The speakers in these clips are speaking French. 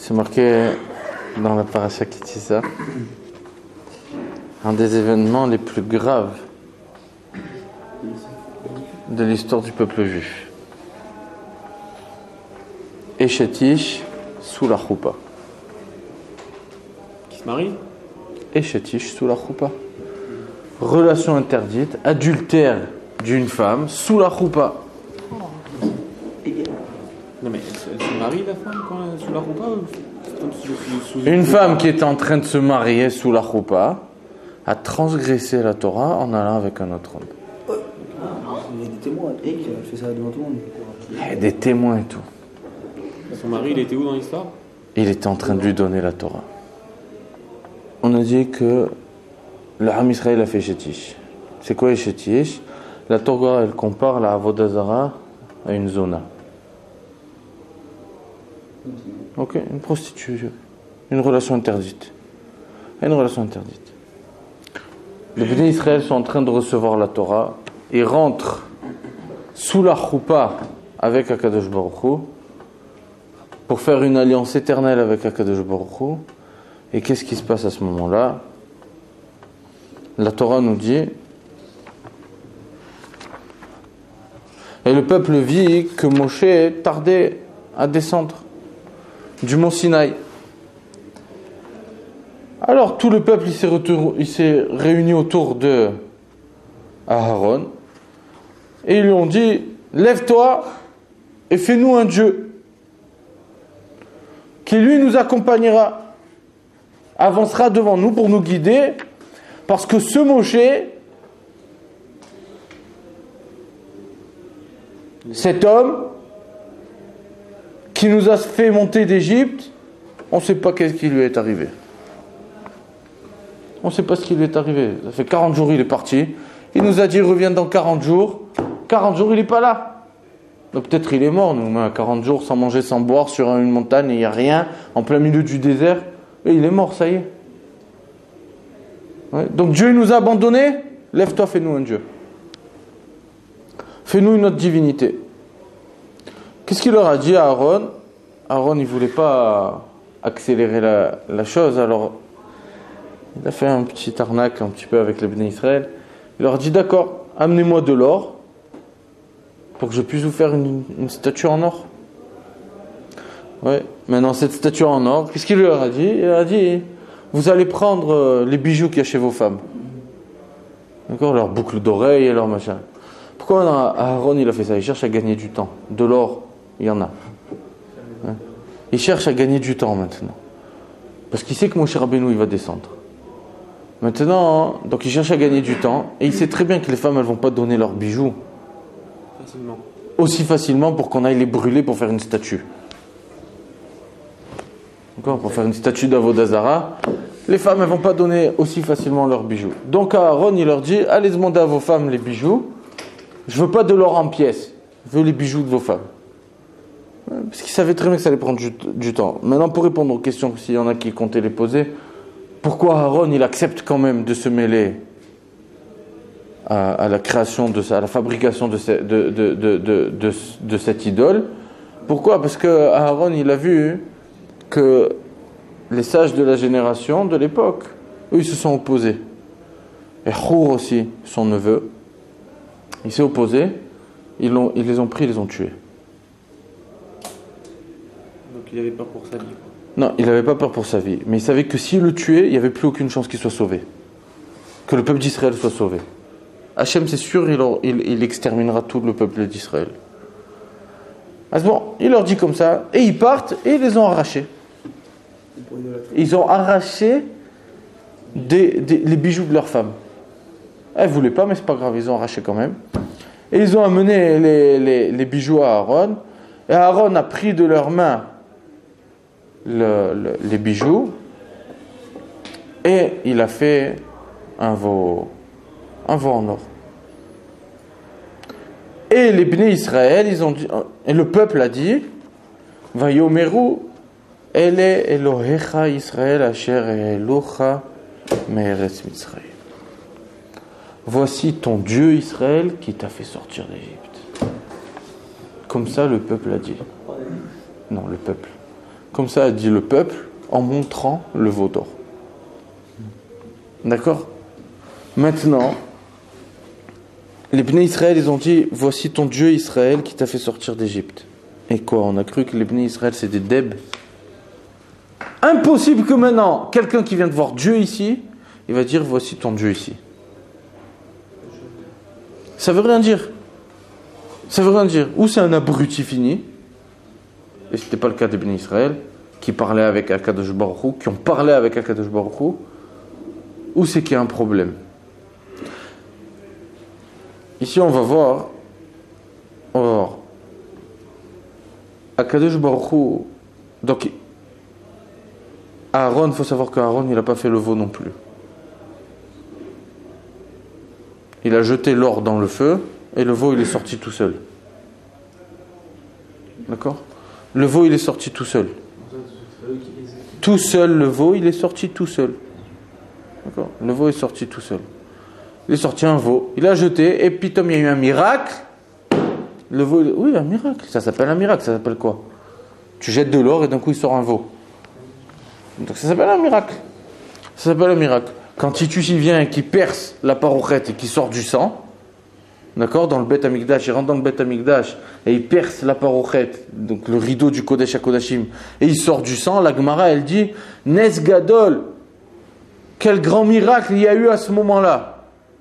C'est marqué dans la paracha qui dit ça. Un des événements les plus graves de l'histoire du peuple juif. Eshetish sous la choupa. Qui se marie? Eshetish sous la choupa. Relation interdite, adultère d'une femme sous la choupa. Non mais elle se marie la femme quand elle est sous la choupa ou Une femme qui est en train de se marier sous la choupa a transgressé la Torah en allant avec un autre homme. Il y a des témoins, et elle fait ça devant tout le monde. Il y a des témoins et tout. Son mari, il était où dans l'histoire? Il était en train de lui donner la Torah. On a dit que le Ham Israël a fait Eshetish. C'est quoi Eshetish? La Torah, elle compare la Avodah Zara à une zona. Ok, une prostituée, une relation interdite. Une relation interdite. Les Bnei Israël sont en train de recevoir la Torah. Ils rentrent sous la choupa avec Akadosh Baruch Hu pour faire une alliance éternelle avec Akadosh Baruch Hu. Et qu'est-ce qui se passe à ce moment-là? La Torah nous dit: et le peuple vit que Moshe tardait à descendre du mont Sinaï. Alors tout le peuple il s'est réuni autour de Aaron et ils lui ont dit: lève-toi et fais-nous un Dieu qui lui nous accompagnera, avancera devant nous pour nous guider, parce que ce Moshe, cet homme qui nous a fait monter d'Égypte, on ne sait pas qu'est-ce qui lui est arrivé. On ne sait pas ce qui lui est arrivé. Ça fait 40 jours il est parti. Il nous a dit: reviens dans 40 jours. 40 jours il n'est pas là. Donc peut-être il est mort. Nous, mais 40 jours sans manger, sans boire, sur une montagne, il n'y a rien, en plein milieu du désert. Et il est mort, ça y est. Ouais. Donc Dieu nous a abandonnés. Lève-toi, fais-nous un Dieu. Fais-nous une autre divinité. Qu'est-ce qu'il leur a dit à Aaron? Aaron, il ne voulait pas accélérer la chose, alors il a fait un petit arnaque un petit peu avec les Bnei Israël. Il leur a dit: d'accord, amenez-moi de l'or pour que je puisse vous faire une statue en or. Ouais. Maintenant, cette statue en or, qu'est-ce qu'il leur a dit? Il leur a dit: vous allez prendre les bijoux qu'il y a chez vos femmes. D'accord, leurs boucles d'oreilles et leurs machins. Pourquoi Aaron il a fait ça? Il cherche à gagner du temps. De l'or, il y en a. Ouais. Il cherche à gagner du temps maintenant. Parce qu'il sait que Moshe Rabbeinu il va descendre. Maintenant, donc il cherche à gagner du temps. Et il sait très bien que les femmes elles vont pas donner leurs bijoux facilement. Aussi facilement pour qu'on aille les brûler pour faire une statue. D'accord, pour faire une statue d'Avodah Zara, les femmes elles vont pas donner aussi facilement leurs bijoux. Donc Aaron il leur dit: allez demander à vos femmes les bijoux. Je veux pas de l'or en pièces. Je veux les bijoux de vos femmes. Parce qu'il savait très bien que ça allait prendre du temps. Maintenant, pour répondre aux questions, s'il y en a qui comptaient les poser, pourquoi Aaron il accepte quand même de se mêler à la création à la fabrication de cette idole? Pourquoi? Parce que Aaron il a vu que les sages de la génération de l'époque, eux ils se sont opposés. Et Hur aussi, son neveu, il s'est opposé. Ils les ont pris, ils les ont tués. Donc il avait peur pour sa vie. Non, il n'avait pas peur pour sa vie. Mais il savait que s'il le tuait, il n'y avait plus aucune chance qu'il soit sauvé. Que le peuple d'Israël soit sauvé. Hachem, c'est sûr, il exterminera tout le peuple d'Israël. Ah, bon, il leur dit comme ça, et ils partent, et ils les ont arrachés. Ils ont arraché les bijoux de leurs femmes. Elles ne voulaient pas, mais c'est pas grave, ils ont arraché quand même. Et ils ont amené les bijoux à Aaron. Et Aaron a pris de leurs mains les bijoux. Et il a fait un veau en or. Et les Bnei Israël, ils ont dit, et le peuple a dit: Vayomeru ele Elohecha Israël asher elocha me'eretz Mitzrayim. Voici ton Dieu Israël qui t'a fait sortir d'Égypte. Comme ça, le peuple a dit. Non, le peuple. Comme ça a dit le peuple en montrant le veau d'or. D'accord? Maintenant, les Bnei Israël, ils ont dit, voici ton Dieu Israël qui t'a fait sortir d'Égypte. Et quoi? On a cru que les Bnei Israël, c'est des deb. Impossible que maintenant, quelqu'un qui vient de voir Dieu ici, il va dire, voici ton Dieu ici. Ça veut rien dire. Ça veut rien dire. Ou c'est un abruti fini, et ce n'était pas le cas des Bnei Israël, qui parlaient avec Akadosh Baruch Hu, qui ont parlé avec Akadosh Baruch Hu, ou c'est qu'il y a un problème. Ici, on va voir. Akadosh Baruch Hu, donc, Aaron, il faut savoir qu'Aaron, il n'a pas fait le veau non plus. Il a jeté l'or dans le feu, et le veau, il est sorti tout seul. D'accord? Le veau, il est sorti tout seul. Tout seul, le veau, il est sorti tout seul. D'accord? Le veau est sorti tout seul. Il est sorti un veau, il a jeté, et puis comme il y a eu un miracle, le veau, oui, un miracle. Ça s'appelle un miracle, ça s'appelle quoi? Tu jettes de l'or et d'un coup il sort un veau. Donc ça s'appelle un miracle. Ça s'appelle un miracle. Quand Titus il vient et qu'il perce la parochette et qu'il sort du sang, d'accord, dans le Beth Amikdash, il rentre dans le Beth Amikdash et il perce la parochette, donc le rideau du Kodesh HaKodashim, et il sort du sang, la Gemara elle dit Nes Gadol, quel grand miracle il y a eu à ce moment-là.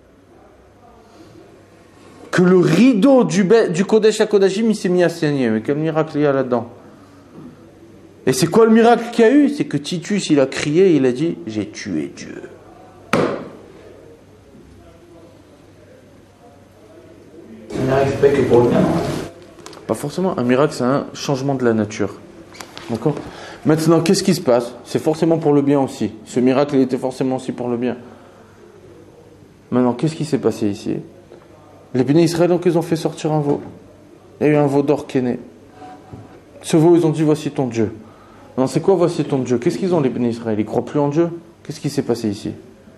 Que le rideau du Kodesh HaKodashim il s'est mis à saigner. Mais quel miracle il y a là-dedans? Et c'est quoi le miracle qu'il y a eu? C'est que Titus il a crié, il a dit j'ai tué Dieu. Un miracle, c'est pas que pour le bien. Pas forcément. Un miracle, c'est un changement de la nature. D'accord? Maintenant, qu'est-ce qui se passe? C'est forcément pour le bien aussi. Ce miracle, il était forcément aussi pour le bien. Maintenant, qu'est-ce qui s'est passé ici? Les Béné Israël, donc, ils ont fait sortir un veau. Il y a eu un veau d'or qui est né. Ce veau, ils ont dit, voici ton Dieu. Non, c'est quoi, voici ton Dieu? Qu'est-ce qu'ils ont, les Béné Israël? Ils croient plus en Dieu? Qu'est-ce qui s'est passé ici?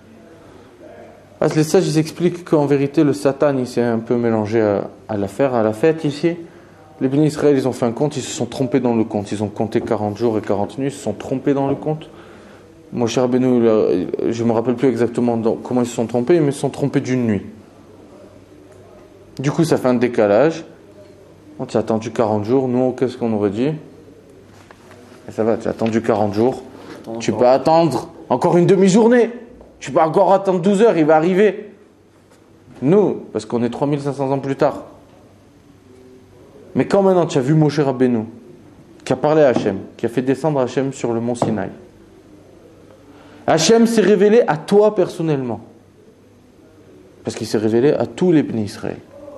Les sages, ils expliquent qu'en vérité, le Satan, il s'est un peu mélangé à l'affaire, à la fête ici. Les Béné Israël, ils ont fait un compte, ils se sont trompés dans le compte. Ils ont compté 40 jours et 40 nuits, ils se sont trompés dans le compte. Moshe Rabbeinu, je ne me rappelle plus exactement comment ils se sont trompés, mais ils se sont trompés d'une nuit. Du coup, ça fait un décalage. On t'a attendu 40 jours. Nous, qu'est-ce qu'on aurait dit? Et ça va, tu as attendu 40 jours. Tu peux attendre encore une demi-journée. Tu peux encore attendre 12 heures, il va arriver. Nous, parce qu'on est 3500 ans plus tard. Mais quand maintenant tu as vu Moshe Rabbeinu, qui a parlé à Hachem, qui a fait descendre Hachem sur le mont Sinaï, Hachem s'est révélé à toi personnellement. Parce qu'il s'est révélé à tous les Bnei Israël.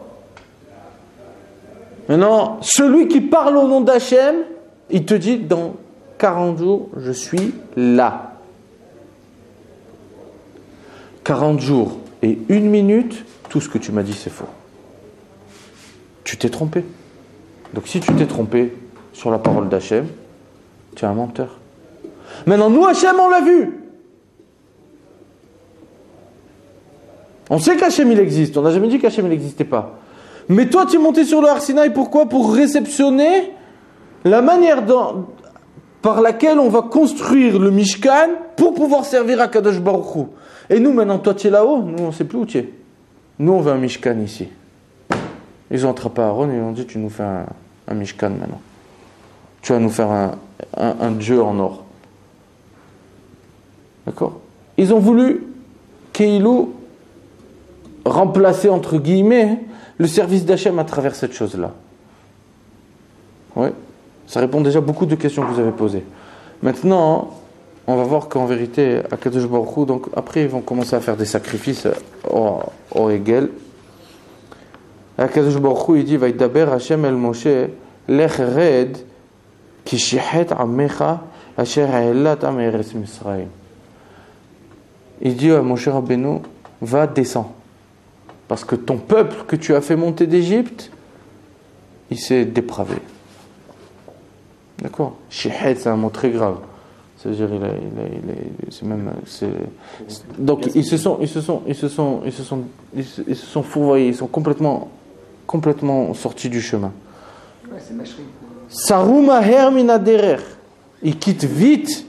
Maintenant, celui qui parle au nom d'Hachem, il te dit, dans 40 jours, je suis là. 40 jours et 1 minute, tout ce que tu m'as dit, c'est faux. Tu t'es trompé. Donc si tu t'es trompé sur la parole d'Hachem, tu es un menteur. Maintenant, nous, Hachem, on l'a vu. On sait qu'Hachem, il existe. On n'a jamais dit qu'Hachem, il n'existait pas. Mais toi, tu es monté sur le Har Sinaï, pourquoi? Pour réceptionner la manière par laquelle on va construire le Mishkan pour pouvoir servir à Kadosh Baruch Hu. Et nous, maintenant, toi, tu es là-haut. Nous, on ne sait plus où tu es. Nous, on veut un Mishkan ici. Ils ont attrapé Aaron et ils ont dit, tu nous fais un Mishkan maintenant. Tu vas nous faire un Dieu en or. D'accord? Ils ont voulu Keilou remplacer, entre guillemets, le service d'Hachem à travers cette chose-là. Oui. Ça répond déjà à beaucoup de questions que vous avez posées. Maintenant, on va voir qu'en vérité, à Kadosh Baruch Hu, donc après ils vont commencer à faire des sacrifices au Hegel. À Kadosh Baruch Hu, il dit, Vaïdaber Hashem el Moshe, lech red, ki shichet amecha, asher ha'elat am eretz Misraïm. Il dit à Moshe Rabbeinu, va, descends. Parce que ton peuple que tu as fait monter d'Égypte, il s'est dépravé. D'accord? Shichet, c'est un mot très grave. C'est-à-dire, c'est même, donc ils se sont fourvoyés, ils sont complètement sortis du chemin. Ouais, c'est mâcherie. Sarou maher min haderer. ils quittent vite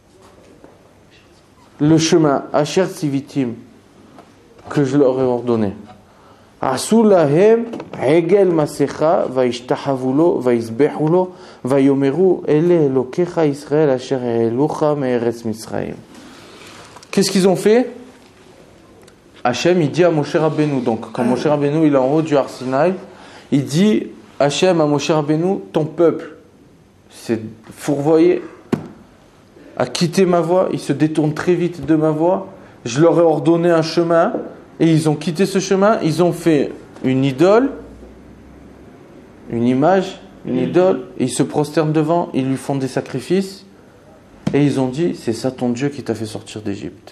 le chemin, Asher Tzivitim, que je leur ai ordonné. Asu lahem hegel masecha vaishtahavu lo vaisbehu lo vayomeru ele elokecha Israël asher elucha me'eretz Misraim. Qu'est-ce qu'ils ont fait? Hachem, il dit à Moshe Rabbeinu, donc quand Moshe Rabbeinu il est en haut du Har Sinaï, il dit Hachem à Moshe Rabbeinu, ton peuple s'est fourvoyé, a quitté ma voie, il se détourne très vite de ma voie, je leur ai ordonné un chemin, et ils ont quitté ce chemin, ils ont fait une idole, une image, une idole, et ils se prosternent devant, ils lui font des sacrifices, et ils ont dit, c'est ça ton Dieu qui t'a fait sortir d'Égypte.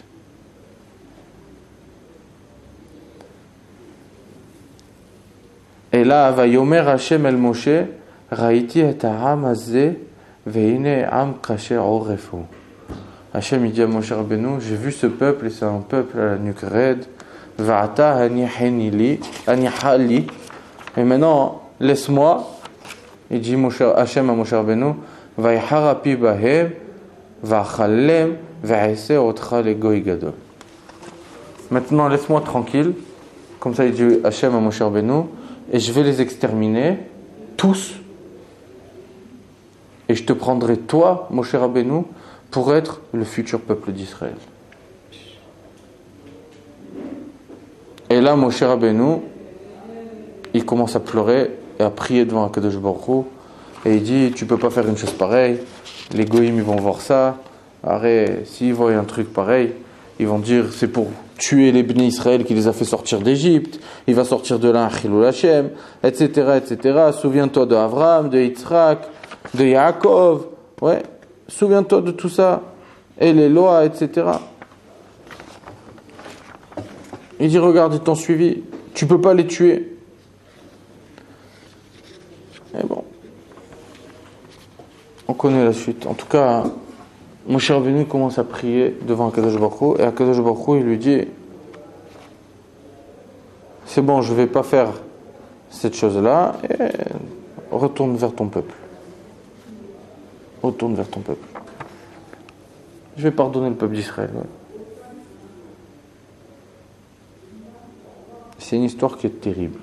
Et là, va yomer Hashem el Moshe, raïti et ha'am hazeh, ve'ine am kasher orefu. Hashem il dit à Moshe Rabbeinu, j'ai vu ce peuple, et c'est un peuple à la nuque raide, va'ata hanihali, et maintenant, laisse-moi, il dit Hashem à Moshe Rabbeinu, va'iharapi bahem, va'chalem, va'ese otra le goy gadol. Maintenant, laisse-moi tranquille, comme ça il dit Hashem à Moshe Rabbeinu, et je vais les exterminer, tous, et je te prendrai toi, Moshe Rabbeinu, pour être le futur peuple d'Israël. Et là, Moshe Rabbeinu, il commence à pleurer et à prier devant Akadosh Baruch Hu, et il dit, tu peux pas faire une chose pareille, les goïms ils vont voir ça, arrête, s'ils voient un truc pareil, ils vont dire, c'est pour tuer les bénis Israël qui les a fait sortir d'Égypte, il va sortir de là un Chilul Hashem, etc., etc. Souviens-toi de Abraham, de Yitzhak, de Yaakov, ouais, souviens-toi de tout ça, et les lois, etc. Il dit, regarde, ils t'ont suivi, tu peux pas les tuer. Et bon, on connaît la suite. En tout cas, Moshe Rabbeinu commence à prier devant Akadosh Baruch Hu, et Akadosh Baruch Hu, il lui dit, c'est bon, je vais pas faire cette chose-là, et retourne vers ton peuple. Retourne vers ton peuple. Je vais pardonner le peuple d'Israël. Ouais. C'est une histoire qui est terrible.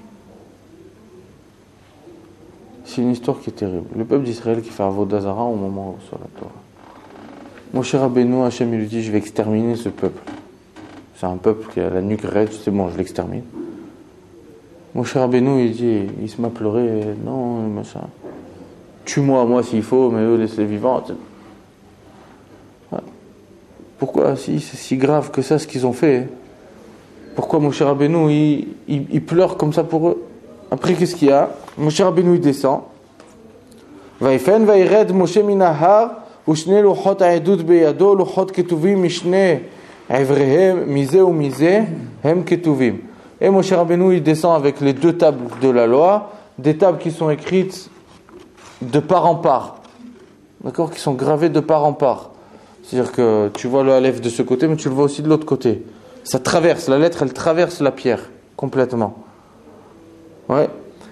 C'est une histoire qui est terrible. Le peuple d'Israël qui fait Avodah Zara au moment où sur la Torah. Moshe Rabbeinu, Hachem, il lui dit, je vais exterminer ce peuple. C'est un peuple qui a la nuque raide, c'est bon, je l'extermine. Moshe Rabbeinu, il dit, il se met à pleurer, non, machin. Tue-moi, moi s'il faut, mais eux, laisse-les vivants. Ouais. Pourquoi, si c'est si grave que ça, ce qu'ils ont fait? Pourquoi Moshe Rabbeinu, il pleure comme ça pour eux? Après, qu'est-ce qu'il y a? Moshe Rabbeinu, il descend. Vaïfen, vaïred, Moshe minahar, ushne luchot ha'edut beyado, luchot ketuvim, mishne evrehem, mise ou mise, hem ketuvim. Et Moshe Rabbeinu, il descend avec les deux tables de la loi, des tables qui sont écrites de part en part. D'accord? Qui sont gravées de part en part. C'est-à-dire que tu vois le Aleph de ce côté, mais tu le vois aussi de l'autre côté. Ça traverse, la lettre, elle traverse la pierre, complètement. Ouais.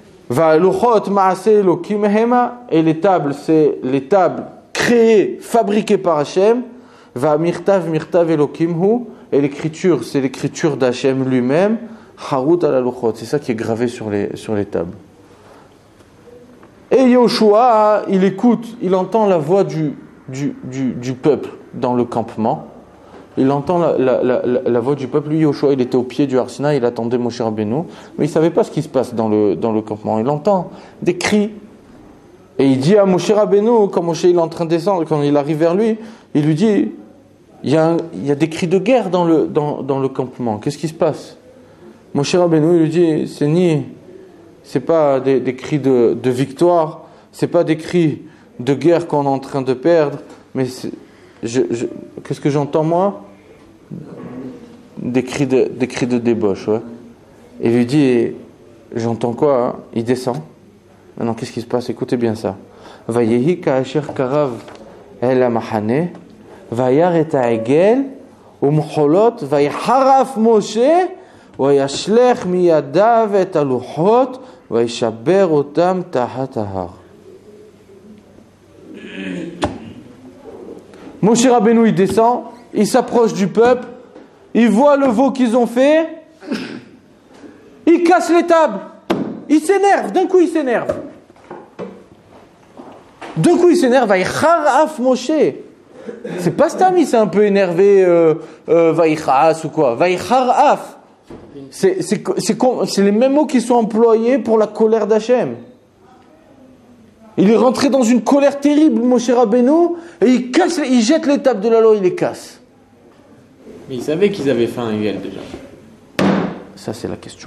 Et les tables, c'est les tables créées, fabriquées par Hachem. Et l'écriture, c'est l'écriture d'Hachem lui-même. C'est ça qui est gravé sur les tables. Et Yoshua, il écoute, il entend la voix du peuple dans le campement. Il entend la voix du peuple. Lui, Yoshua, il était au pied du Har Sinaï, il attendait Moshe Rabbeinu, mais il ne savait pas ce qui se passe dans le campement. Il entend des cris. Et il dit à Moshe Rabbeinu, quand Moshe il est en train de descendre, quand il arrive vers lui, il lui dit, il y a des cris de guerre dans le campement. Qu'est-ce qui se passe? Moshe Rabbeinu, il lui dit, c'est pas des cris de victoire, c'est pas des cris de guerre qu'on est en train de perdre, mais qu'est-ce que j'entends moi? Des cris de débauche, ouais. Et il lui dit, j'entends quoi, hein? Il descend. Maintenant, qu'est-ce qui se passe? Écoutez bien ça. Vayehi ka'asher karav el ha'machane, vayar et ha'egel, umcholot, vayharaf Moshe, vayashlech miyadav et haluchot, vayishaber otam tahat ahar. Moshe Rabbeinu, il descend, il s'approche du peuple, il voit le veau qu'ils ont fait, il casse les tables, il s'énerve, d'un coup il s'énerve. D'un coup il s'énerve, Vaïcharaf Moshe. C'est pas Stam, il s'est un peu énervé, Vaïchas ou quoi. Vaïcharaf. C'est les mêmes mots qui sont employés pour la colère d'Hachem. Il est rentré dans une colère terrible, Moshe Rabbeinu, et il jette les tables de la loi, il les casse. Mais il savait qu'ils avaient faim, Hegel, déjà. Ça, c'est la question.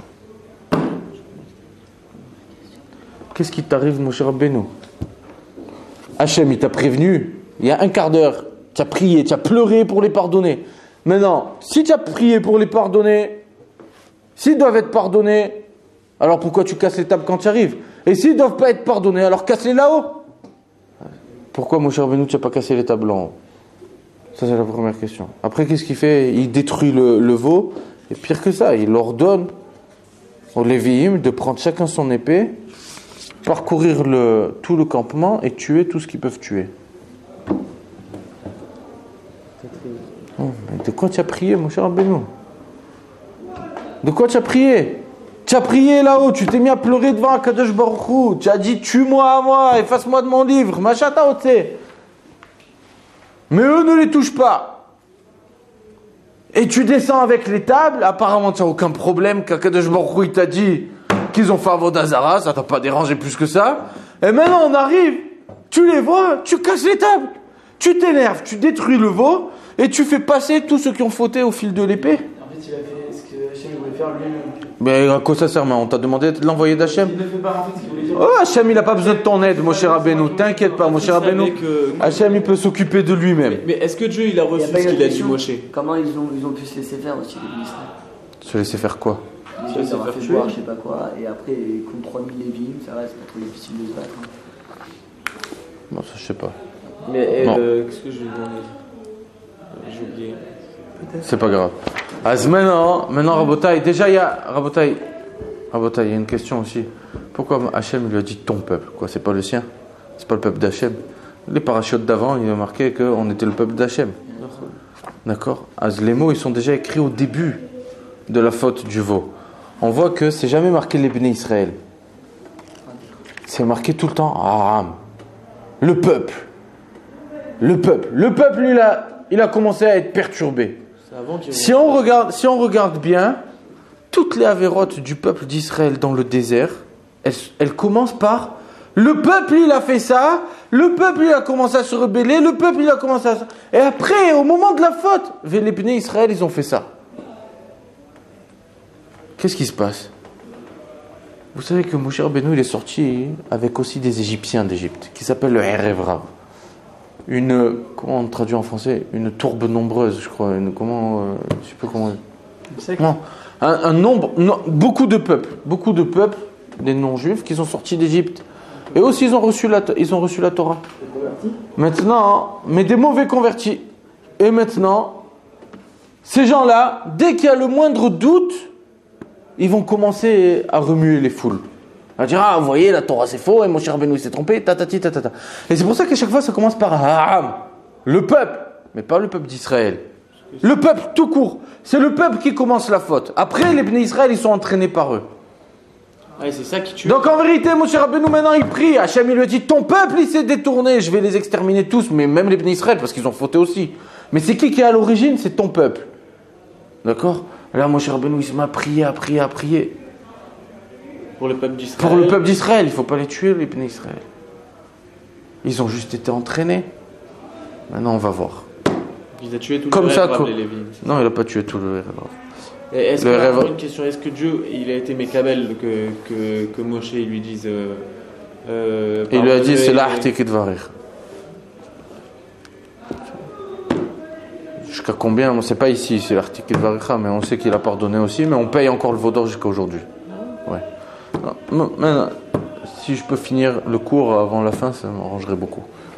Qu'est-ce qui t'arrive, Moshe Rabbeinu? Hachem, il t'a prévenu, il y a un quart d'heure, tu as prié, tu as pleuré pour les pardonner. Maintenant, si tu as prié pour les pardonner, s'ils doivent être pardonnés, alors pourquoi tu casses les tables quand tu arrives? Et s'ils ne doivent pas être pardonnés, alors casse-les là-haut. Pourquoi, Moshe Rabbeinu, tu n'as pas cassé les tables en haut? Ça, c'est la première question. Après, qu'est-ce qu'il fait? Il détruit le veau. Et pire que ça, il ordonne aux Lévi'im de prendre chacun son épée, parcourir tout le campement et tuer tout ce qu'ils peuvent tuer. Oh, mais de quoi tu as prié, Moshe Rabbeinu? De quoi tu as prié? Tu as prié là-haut, tu t'es mis à pleurer devant Akadosh Baruch Hu, tu as dit tue-moi à moi, efface-moi de mon livre, machata ote. Mais eux ne les touchent pas. Et tu descends avec les tables, apparemment tu n'as aucun problème, qu'Akadosh Baruch Hu il t'a dit qu'ils ont fait Avodah Zara, ça t'a pas dérangé plus que ça. Et maintenant on arrive, tu les vois, tu casses les tables, tu t'énerves, tu détruis le veau, et tu fais passer tous ceux qui ont fauté au fil de l'épée. En fait, il a fait ce que Hachem voulait faire lui-même. Mais à quoi ça sert, on t'a demandé de l'envoyer d'Hachem? Il ne fait pas en fait ce qu'il voulait faire. Oh, Hachem, il n'a pas besoin de ton aide, Moshe Rabbeinu. T'inquiète pas, Moshe Rabbeinu. Hachem, il peut s'occuper de lui-même. Mais est-ce que Dieu, il a reçu ce qu'il a dit Moshe? Comment ils ont pu se laisser faire aussi, les ministres? Se laisser faire quoi? Ils leur a fait boire, je sais pas quoi, et après, contre 3000 Lévi'im, ça va, c'est pas trop difficile de se battre. Bon, ça, je sais pas. Mais Non. qu'est-ce que je lui demandais? J'ai oublié. C'est pas grave. Ah, maintenant, Rabotai, déjà, il y a. Rabotai, il y a une question aussi. Pourquoi Hachem lui a dit ton peuple? Quoi, c'est pas le sien? C'est pas le peuple d'Hachem? Les parachutes d'avant, il a marqué qu'on était le peuple d'Hachem. D'accord? Les mots, ils sont déjà écrits au début de la faute du veau. On voit que c'est jamais marqué les Béné Israël. C'est marqué tout le temps Aram. Le peuple. Le peuple, il a commencé à être perturbé. Si on regarde bien, toutes les avérotes du peuple d'Israël dans le désert, elles commencent par le peuple, il a fait ça, le peuple, il a commencé à se rebeller, le peuple, il a commencé à... Et après, au moment de la faute, les Béné Israël, ils ont fait ça. Qu'est-ce qui se passe? Vous savez que Moshe Rabbeinu, il est sorti avec aussi des Égyptiens d'Égypte, qui s'appellent le Erev Rav. Comment on traduit en français? Une tourbe nombreuse, je crois. Je sais pas comment. Non, un nombre, beaucoup de peuples, des non-juifs, qui sont sortis d'Égypte. Et aussi, ils ont reçu la Torah. Maintenant, mais des mauvais convertis. Et maintenant, ces gens-là, dès qu'il y a le moindre doute, ils vont commencer à remuer les foules. À dire, vous voyez, la Torah c'est faux, et Moshe Rabbeinu s'est trompé, tatati. Et c'est pour ça qu'à chaque fois ça commence par Aram, le peuple, mais pas le peuple d'Israël. Le peuple tout court. C'est le peuple qui commence la faute. Après, les Bnei Israël, ils sont entraînés par eux. Ouais, c'est ça qui tue. Donc en vérité, Moshe Rabbeinu maintenant il prie. Hachem il lui dit, ton peuple il s'est détourné, je vais les exterminer tous, mais même les Bnei Israël, parce qu'ils ont fauté aussi. Mais c'est qui est à l'origine? C'est ton peuple. D'accord? Là, Moshe Rabbeinu il se met à prier. Pour le peuple d'Israël. Pour le peuple d'Israël, il ne faut pas les tuer, les Bnei Israël. Ils ont juste été entraînés. Maintenant, on va voir. Il a tué tout comme le ça, rêve, les Lévi'im. Non, il n'a pas tué tout le rêve. Est-ce que, une question, est-ce que Dieu, il a été Mekabel que Moshe il lui dise il lui a dit, c'est là que varir. Jusqu'à combien? C'est pas ici, c'est l'article de Varicha, mais on sait qu'il a pardonné aussi, mais on paye encore le veau d'or jusqu'à aujourd'hui. Ouais. Non, maintenant, si je peux finir le cours avant la fin, ça m'arrangerait beaucoup.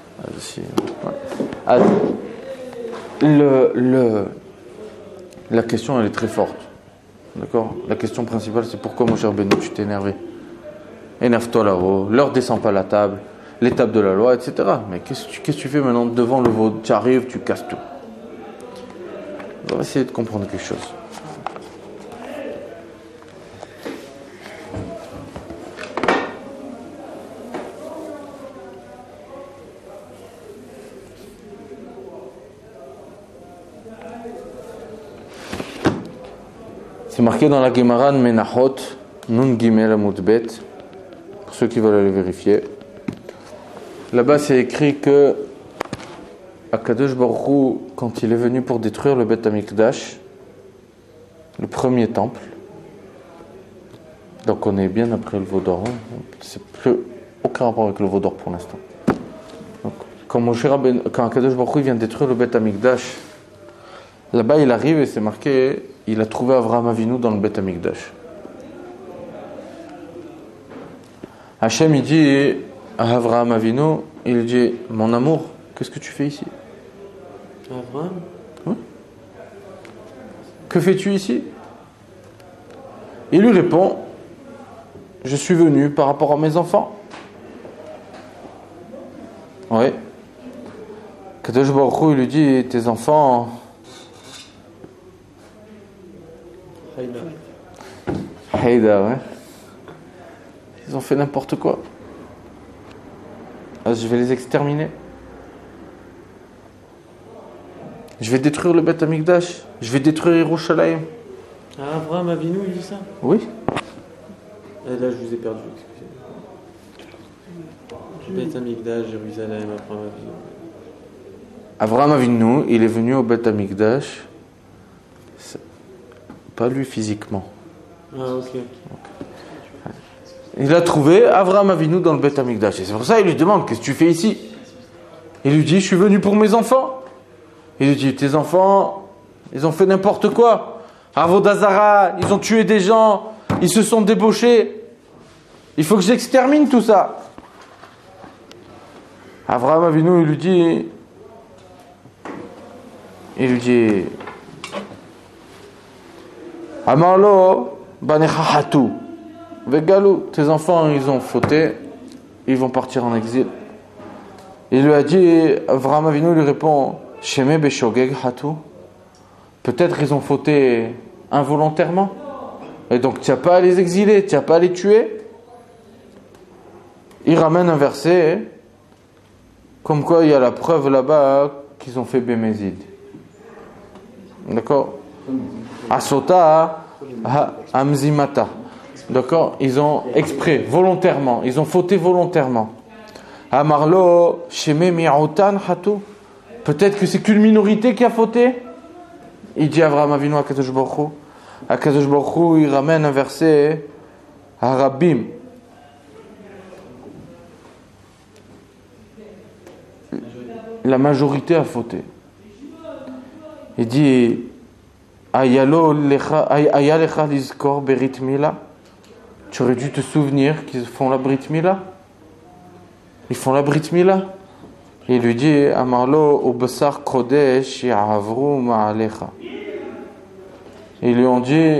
La question, elle est très forte. D'accord? La question principale, c'est pourquoi, mon cher Beno, tu t'es énervé? Énerve-toi là-haut, leur descends pas la table. l'étape de la loi, etc. Mais qu'est-ce que tu fais maintenant devant le veau? Tu arrives, tu casses tout. On va essayer de comprendre quelque chose. C'est marqué dans la Gemara de Menachot, Nun Gimel Amud Bet, pour ceux qui veulent aller vérifier. Là-bas, c'est écrit que Akadosh Baruch Hu, quand il est venu pour détruire le Beth Amikdash, le premier temple, donc on est bien après le veau d'or, c'est plus aucun rapport avec le veau d'or pour l'instant. Donc, quand Akadosh Baruch Hu vient détruire le Beth Amikdash, là-bas il arrive et c'est marqué, il a trouvé Avraham Avinu dans le Beth Amikdash. Hachem il dit à Avraham Avinu, il dit, mon amour, qu'est-ce que tu fais ici? Avraham? Oui. Que fais-tu ici? Il lui répond, je suis venu par rapport à mes enfants. Oui. Kadosh Baruch Hu, il lui dit, tes enfants... Haïda, ouais. Ils ont fait n'importe quoi. Alors, je vais les exterminer. Je vais détruire le Beth Amikdash. Je vais détruire Yerushalayim. Ah, Avraham Avinu, il dit ça? Oui. Et là, je vous ai perdu, excusez-moi. Beth Amikdash, Jérusalem, Avraham Avinu. Avraham Avinu, il est venu au Beth Amikdash. Pas lui physiquement. Ah, ok. Il a trouvé Avraham Avinu dans le Beth Amikdash. Et c'est pour ça qu'il lui demande, qu'est-ce que tu fais ici? Il lui dit, je suis venu pour mes enfants. Il lui dit, tes enfants, ils ont fait n'importe quoi. Avodazara, ils ont tué des gens, ils se sont débauchés. Il faut que j'extermine tout ça. Avraham Avinu, il lui dit, Amarlo, banecha hatu. Vegalou, tes enfants, ils ont fauté, ils vont partir en exil. Il lui a dit, Avraham Avinu lui répond, Sheme beshogeg hatu. Peut-être ils ont fauté involontairement. Et donc tu n'as pas à les exiler, tu n'as pas à les tuer. Il ramène un verset, comme quoi il y a la preuve là-bas qu'ils ont fait Bémézid. D'accord? Asota amzimata. D'accord? Ils ont exprès, volontairement. Ils ont fauté volontairement. Amarlo sheme mi'autan hatu. Peut-être que c'est qu'une minorité qui a fauté. Il dit Avraham Avinu à Kadosh Baruch Hu. À Kadosh Baruch Hu, il ramène un verset à Rabbim. La majorité a fauté. Il dit Ayalo lecha ayalecha lizkor berit mila. Tu aurais dû te souvenir qu'ils font la brit mila. Ils font la brit mila. Il lui dit Amarlo au basar kodesh ya'avru ma'alecha. Ils lui ont dit,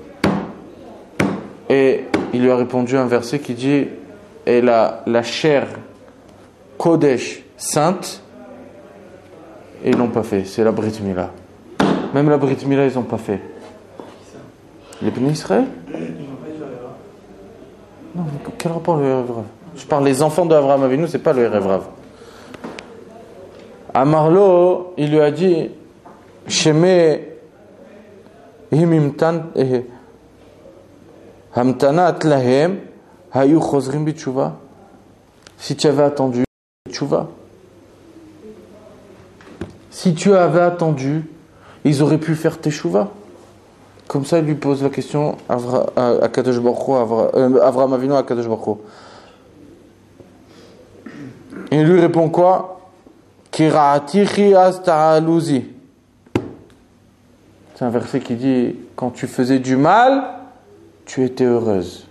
et il lui a répondu un verset qui dit, et la chair kodesh sainte, et ils l'ont pas fait. C'est la brit mila. Même la brit mila ils n'ont pas fait. Les Bnei Israël? Non, mais quel rapport le Erev Rav? Je parle des enfants d'Avraham Avinu, c'est pas le Erev Rav. Amarlo, il lui a dit, Sheme hamtanat lahem hayu chozrim b'tshuva. Si tu avais attendu, tshuva. Si tu avais attendu, ils auraient pu faire teshuva. Comme ça, il lui pose la question à Kadosh Baruch Hu, Avraham Avinu à Kadosh Baruch Hu. Et il lui répond quoi? Kira'atichi az ta'aluzi. C'est un verset qui dit, quand tu faisais du mal, tu étais heureuse.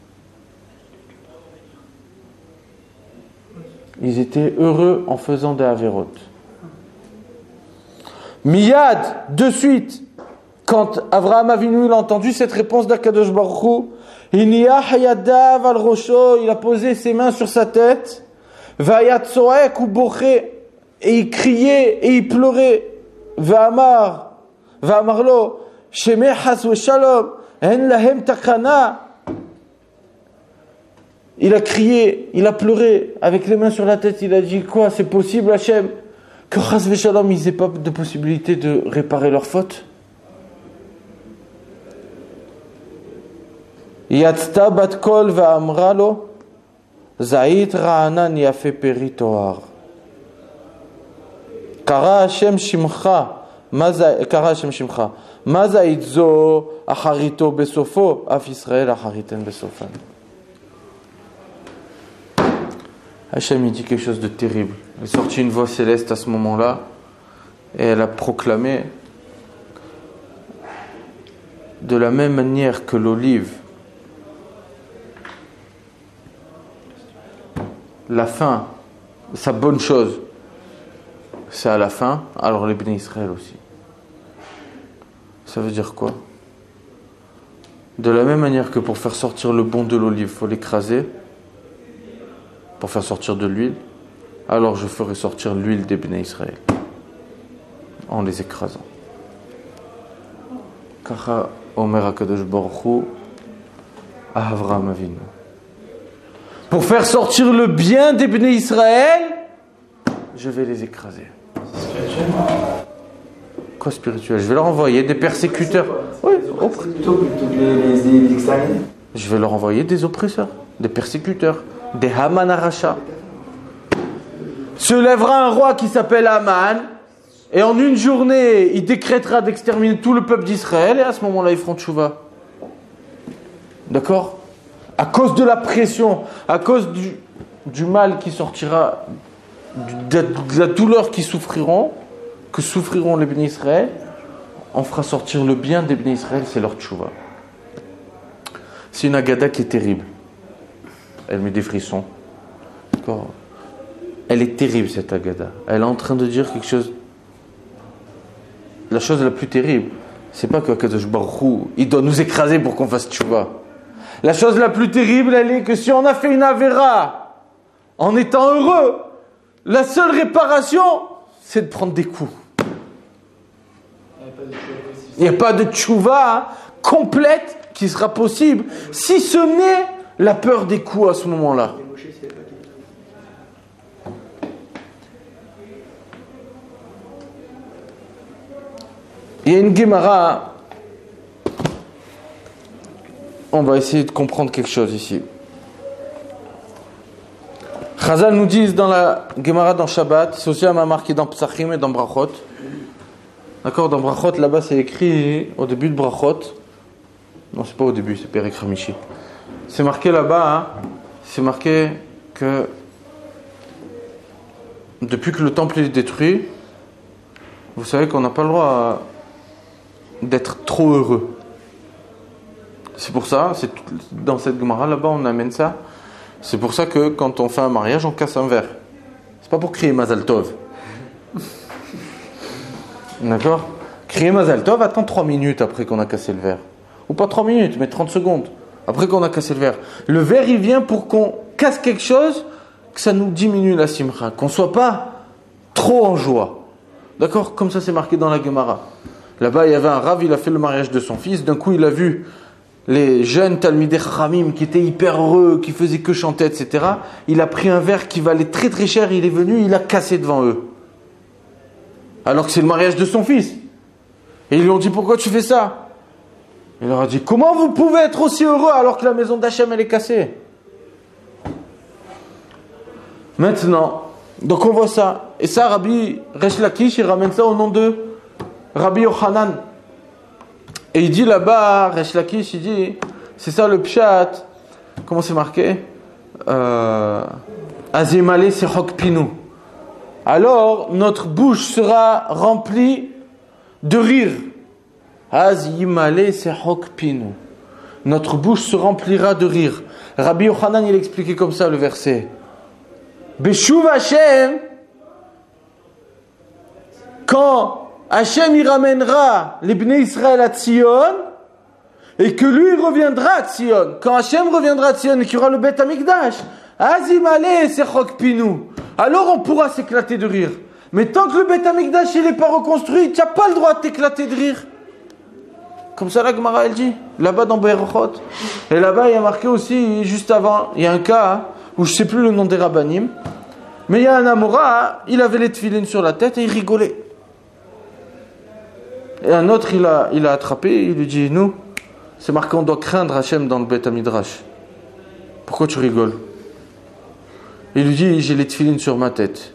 Ils étaient heureux en faisant des avérotes. Miyad, de suite, quand Avraham Avinu il a entendu cette réponse d'Akadosh Baruch Hu, il a posé ses mains sur sa tête, Va'aya tzoek uboché. Et il criait et il pleurait. Va'amar lo, shemeh chas v'shalom, en lahem takana. Il a crié, il a pleuré, avec les mains sur la tête, il a dit quoi? C'est possible, Hachem, que chas v'shalom, ils n'aient pas de possibilité de réparer leurs fautes? Yatzta bat kol va'amra lo, za'it ra'anan yafe peri toar. Kara Hashem shimcha, kara Hashem shimcha. Maza itzo acharito besofo, af Israël achariten besofan. Hashem il dit quelque chose de terrible. Elle est sortie une voix céleste à ce moment-là et elle a proclamé de la même manière que l'olive, la fin, sa bonne chose, c'est à la fin, alors les bénis Israël aussi. Ça veut dire quoi? De la même manière que pour faire sortir le bon de l'olive, il faut l'écraser, pour faire sortir de l'huile, alors je ferai sortir l'huile des bénis Israël, en les écrasant. Kacha Omer HaKadosh Baruch Hu à Avraham Avinu. Pour faire sortir le bien des bénis Israël, je vais les écraser. Quoi spirituel? Je vais leur envoyer des persécuteurs. Oui, je vais leur envoyer des oppresseurs, des persécuteurs, des Haman Aracha. Se lèvera un roi qui s'appelle Haman, et en une journée, il décrétera d'exterminer tout le peuple d'Israël, et à ce moment-là, ils feront tchouva. D'accord? À cause de la pression, à cause du mal qui sortira, de la douleur que souffriront les bénis Israël, on fera sortir le bien des bénis Israël, c'est leur tchouva. C'est une agada qui est terrible. Elle met des frissons. D'accord? Elle est terrible, cette agada. Elle est en train de dire quelque chose. La chose la plus terrible, c'est pas que Kadosh Baruch Hu, il doit nous écraser pour qu'on fasse tchouva. La chose la plus terrible, elle est que si on a fait une avéra en étant heureux, la seule réparation, c'est de prendre des coups. Il n'y a pas de tchouva complète qui sera possible, si ce n'est la peur des coups à ce moment-là. Il y a une Gemara. On va essayer de comprendre quelque chose ici. Chazal nous disent dans la Gemara dans Shabbat, c'est aussi marqué dans Psachim et dans Brachot. D'accord, dans Brachot, là-bas c'est écrit au début de Brachot. Non, c'est pas au début, c'est Perek Hamishi. C'est marqué là-bas, c'est marqué que depuis que le temple est détruit, vous savez qu'on n'a pas le droit d'être trop heureux. C'est pour ça, dans cette Gemara là-bas, on amène ça. C'est pour ça que quand on fait un mariage, on casse un verre. C'est pas pour crier Mazal Tov. D'accord? Crier Mazal Tov, attends 3 minutes après qu'on a cassé le verre. Ou pas 3 minutes, mais 30 secondes après qu'on a cassé le verre. Le verre, il vient pour qu'on casse quelque chose, que ça nous diminue la simcha, qu'on soit pas trop en joie. D'accord? Comme ça, c'est marqué dans la Gemara. Là-bas, il y avait un rav, il a fait le mariage de son fils. D'un coup, il a vu les jeunes Talmidei Chachamim qui étaient hyper heureux, qui faisaient que chanter, etc. Il a pris un verre qui valait très très cher, il est venu, il a cassé devant eux. Alors que c'est le mariage de son fils. Et ils lui ont dit, pourquoi tu fais ça? Il leur a dit, comment vous pouvez être aussi heureux alors que la maison d'Hachem elle est cassée? Maintenant, donc on voit ça. Et ça, Rabbi Resh Lakish, il ramène ça au nom de Rabbi Yochanan. Et il dit là-bas, Resh Lakish, il dit, c'est ça le pshat, comment c'est marqué? Azimale sechok pinu. Alors, notre bouche sera remplie de rire. Azimale sechok pinu. Notre bouche se remplira de rire. Rabbi Yochanan, il expliquait comme ça le verset. Beshuv Hashem, quand Hachem y ramènera les Bnei Israël à Tzion, et que lui reviendra à Tzion. Quand Hachem reviendra à Tzion et qu'il y aura le Beth Amikdash, Azimale, c'est Chok Pinou. Alors on pourra s'éclater de rire. Mais tant que le Beth Amikdash il n'est pas reconstruit, tu n'as pas le droit de t'éclater de rire. Comme ça la Gemara elle dit, là-bas dans Be'erochot. Et là-bas il y a marqué aussi, juste avant, il y a un cas où je ne sais plus le nom des rabbanim, mais il y a un Amora, il avait les tefilines sur la tête et il rigolait. Et un autre il a attrapé, il lui dit, nous, c'est marqué on doit craindre Hachem dans le Beth Midrash. Pourquoi tu rigoles? Il lui dit, j'ai les tefilines sur ma tête.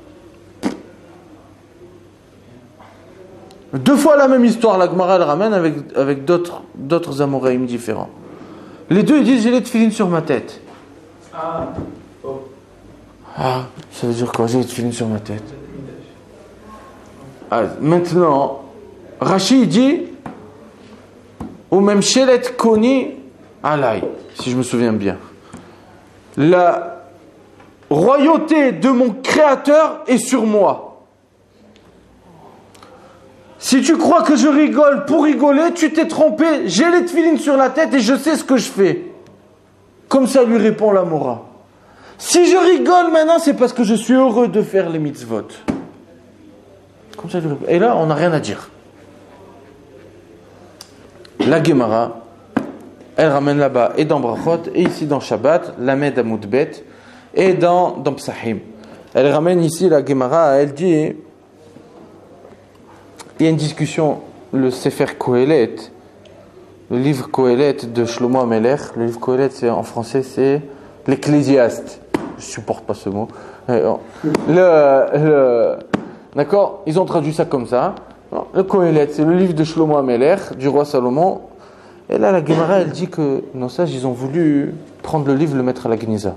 2 fois la même histoire, la Gemara le ramène avec d'autres amoraïm différents. Les deux ils disent, j'ai les tefilines sur ma tête. Ah, ça veut dire quoi, j'ai les tefilines sur ma tête? Maintenant, Rashi dit, ou même Shelet Koni Alay, si je me souviens bien. La royauté de mon créateur est sur moi. Si tu crois que je rigole pour rigoler, tu t'es trompé. J'ai les tefilines sur la tête et je sais ce que je fais. Comme ça lui répond la Mora. Si je rigole maintenant, c'est parce que je suis heureux de faire les mitzvot. Comme ça lui répond. Et là, on n'a rien à dire. La Gemara, elle ramène là-bas et dans Brachot et ici dans Shabbat, Lamed Amud Bet et dans Psahim. Elle ramène ici la Gemara, elle dit, il y a une discussion, le Sefer Kohelet, le livre Kohelet de Shlomo Amelech. Le livre Kohelet, en français, c'est l'Ecclésiaste. Je supporte pas ce mot. D'accord, ils ont traduit ça comme ça. Le Kohelet, c'est le livre de Shlomo Amelech, du roi Salomon. Et là, la Gemara, elle dit que nos sages, ils ont voulu prendre le livre, le mettre à la Gniza.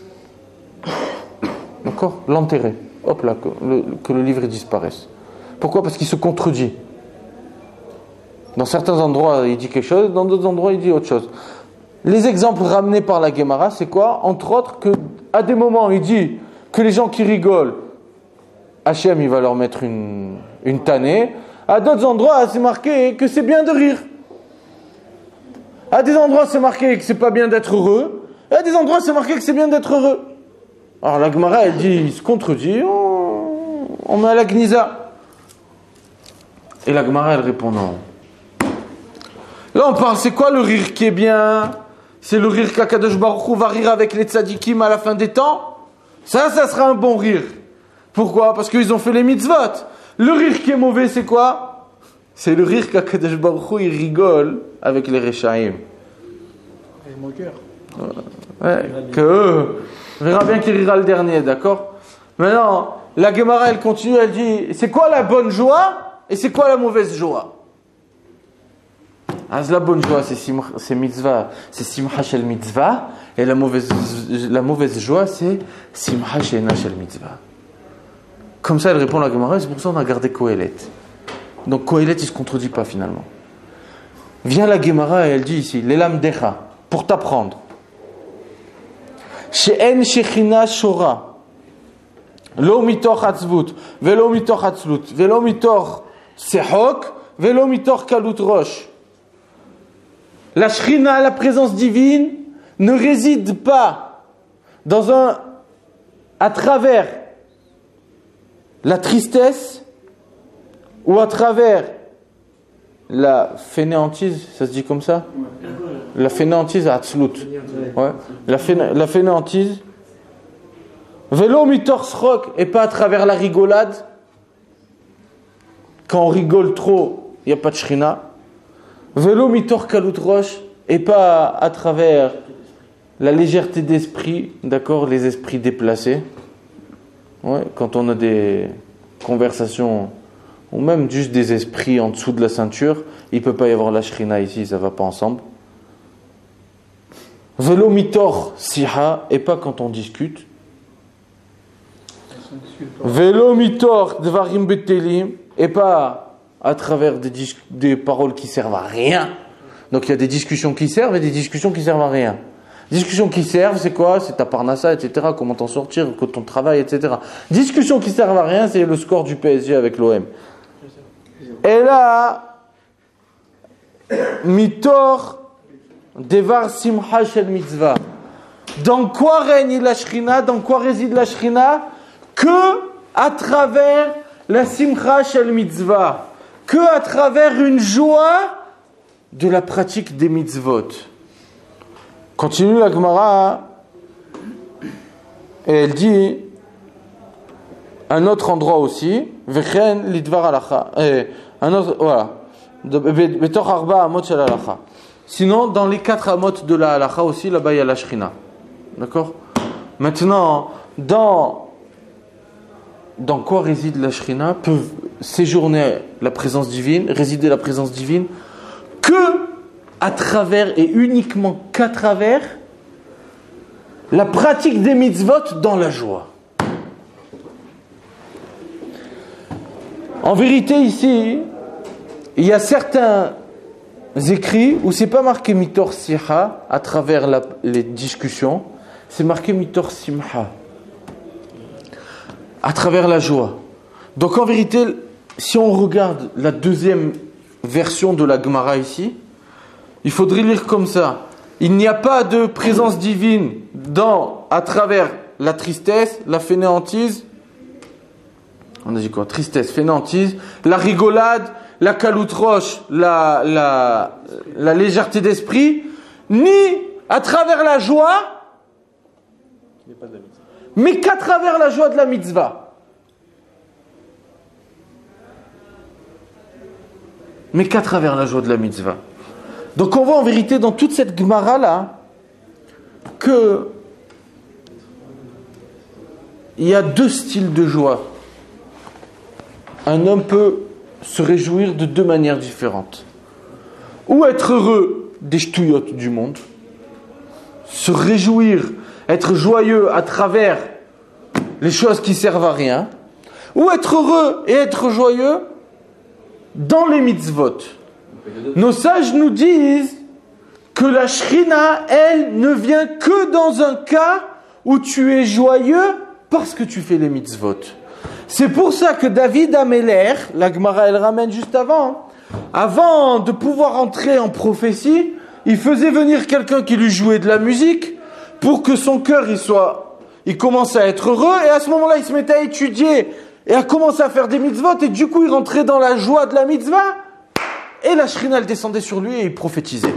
D'accord, l'enterrer. Hop là, que le livre disparaisse. Pourquoi? Parce qu'il se contredit. Dans certains endroits, il dit quelque chose, dans d'autres endroits, il dit autre chose. Les exemples ramenés par la Gemara, c'est quoi? Entre autres, qu'à des moments, il dit que les gens qui rigolent, Hachem, il va leur mettre une tannée. À d'autres endroits, c'est marqué que c'est bien de rire. À des endroits, c'est marqué que c'est pas bien d'être heureux. Et à des endroits, c'est marqué que c'est bien d'être heureux. Alors la Gemara, elle dit, il se contredit, on met à la Gniza. Et la Gemara, elle répond non. Là, on parle, c'est quoi le rire qui est bien? C'est le rire qu'Akadosh Baruch Hu va rire avec les tzadikim à la fin des temps? Ça sera un bon rire. Pourquoi? Parce qu'ils ont fait les mitzvot. Le rire qui est mauvais, c'est quoi? C'est le rire qu'Akadosh Baruch Hu, il rigole avec les Rechaim. Les moqueurs. Ouais, on verra bien qu'il rira le dernier, d'accord? Maintenant, la Gemara, elle continue, elle dit, c'est quoi la bonne joie? Et c'est quoi la mauvaise joie? La bonne joie, c'est mitzvah, c'est simcha shel mitzvah. Et la mauvaise joie, c'est simcha she'ena shel mitzvah. Comme ça, elle répond à la Gemara, c'est pour ça qu'on a gardé Kohelet. Donc Kohelet, il ne se contredit pas finalement. Vient la Gemara et elle dit ici, l'elam decha, pour t'apprendre. She'en shechina shora, lo mitoch atzvut, velo mitoch atzlut, velo mitoch sehok, velo mitoch kalut rosh. La Shrina, la présence divine, ne réside pas à travers la tristesse ou à travers la fainéantise, ça se dit comme ça? La fainéantise à Atzlut. Ouais. La fainéantise. Velo mitor srok, et pas à travers la rigolade. Quand on rigole trop, il n'y a pas de Shrina. Velo mitor kalut rosh, et pas à travers la légèreté d'esprit, d'accord, les esprits déplacés. Ouais, quand on a des conversations, ou même juste des esprits en dessous de la ceinture, il ne peut pas y avoir la shrina ici, ça ne va pas ensemble. Velo mitor siha, et pas quand on discute. Velo mitor dvarim betelim, et pas à travers des paroles qui servent à rien. Donc il y a des discussions qui servent et des discussions qui servent à rien. Discussions qui servent, c'est quoi? C'est ta parnassa, etc. Comment t'en sortir, ton travail, etc. Discussions qui servent à rien, c'est le score du PSG avec l'OM. Et là, mitor devar simcha shel mitzvah. Dans quoi règne la Shrina? Dans quoi réside la Shrina? Que à travers la Simcha Shel Mitzvah. Que à travers une joie de la pratique des mitzvot. Continue la Gemara. Et elle dit, un autre endroit aussi, Vechen lidvar halacha. Un autre, voilà. Betor arba amot shel halacha. Sinon, dans les 4 amot de la halacha aussi, là-bas il y a la Shrina. D'accord? Maintenant, dans quoi réside la Shrina? Peut séjourner la présence divine, résider la présence divine, que à travers et uniquement qu'à travers la pratique des mitzvot dans la joie. En vérité, ici, il y a certains écrits où c'est pas marqué mitor siha à travers les discussions, c'est marqué mitor simha à travers la joie. Donc en vérité, si on regarde la deuxième version de la Gemara ici, il faudrait lire comme ça. Il n'y a pas de présence divine à travers la tristesse, la fainéantise. On a dit quoi? Tristesse, fainéantise, la rigolade, la caloutroche, la légèreté d'esprit, ni à travers la joie, mais qu'à travers la joie de la mitzvah. Mais qu'à travers la joie de la mitzvah. Donc on voit en vérité dans toute cette Gemara là que il y a 2 styles de joie. Un homme peut se réjouir de 2 manières différentes. Ou être heureux des ch'touillottes du monde, se réjouir, être joyeux à travers les choses qui servent à rien, ou être heureux et être joyeux dans les mitzvot. Nos sages nous disent que la Shrina, elle, ne vient que dans un cas où tu es joyeux parce que tu fais les mitzvot. C'est pour ça que David Améler, la Gemara elle ramène juste avant de pouvoir entrer en prophétie, il faisait venir quelqu'un qui lui jouait de la musique pour que son cœur il commence à être heureux, et à ce moment-là il se mettait à étudier et à commencer à faire des mitzvot, et du coup il rentrait dans la joie de la mitzvah, et la Shrina elle descendait sur lui et il prophétisait.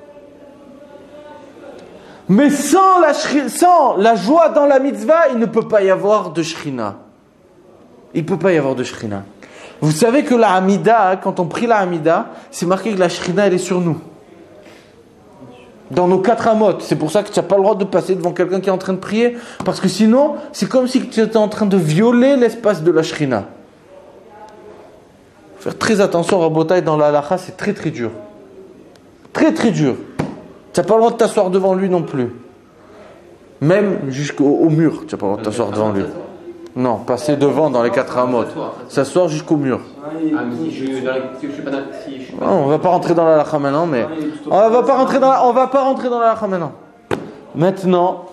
Mais sans la joie dans la mitzvah, il ne peut pas y avoir de Shrina. Il ne peut pas y avoir de Shrina. Vous savez que la Hamida, quand on prie la Hamida, c'est marqué que la Shrina elle est sur nous. Dans nos 4 amot. C'est pour ça que tu n'as pas le droit de passer devant quelqu'un qui est en train de prier, parce que sinon, c'est comme si tu étais en train de violer l'espace de la Shrina. Faire très attention, Rabotai, dans la halakha, c'est très très dur. Très très dur. Tu n'as pas le droit de t'asseoir devant lui non plus. Même jusqu'au mur, tu n'as pas le droit de t'asseoir devant lui. Non, passer devant dans les 4 amot. S'asseoir jusqu'au mur. On va pas rentrer dans la halakha maintenant, mais on va pas rentrer dans la halakha maintenant. Maintenant,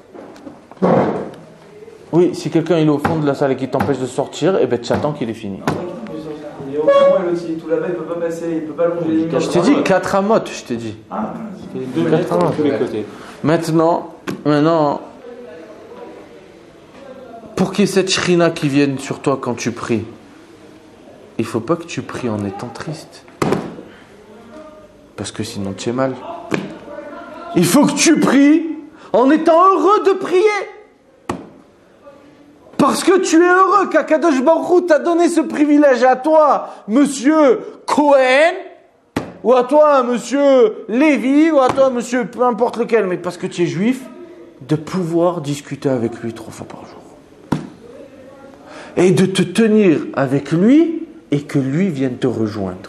oui, si quelqu'un il est au fond de la salle et qui t'empêche de sortir, eh ben tu attends qu'il est fini. Tout là-bas, il peut pas passer, il peut pas longer les lignes. Je t'ai dit 4 amot, je t'ai dit. 2 mètres de tous les côtés. Maintenant, pour qu'il y ait cette shrina qui vienne sur toi quand tu pries, il ne faut pas que tu pries en étant triste. Parce que sinon tu es mal. Il faut que tu pries en étant heureux de prier. Parce que tu es heureux qu'Akadosh Baruch Hu t'a donné ce privilège à toi, monsieur Cohen, ou à toi, monsieur Lévi, ou à toi, monsieur peu importe lequel, mais parce que tu es juif, de pouvoir discuter avec lui 3 fois par jour. Et de te tenir avec lui et que lui vienne te rejoindre.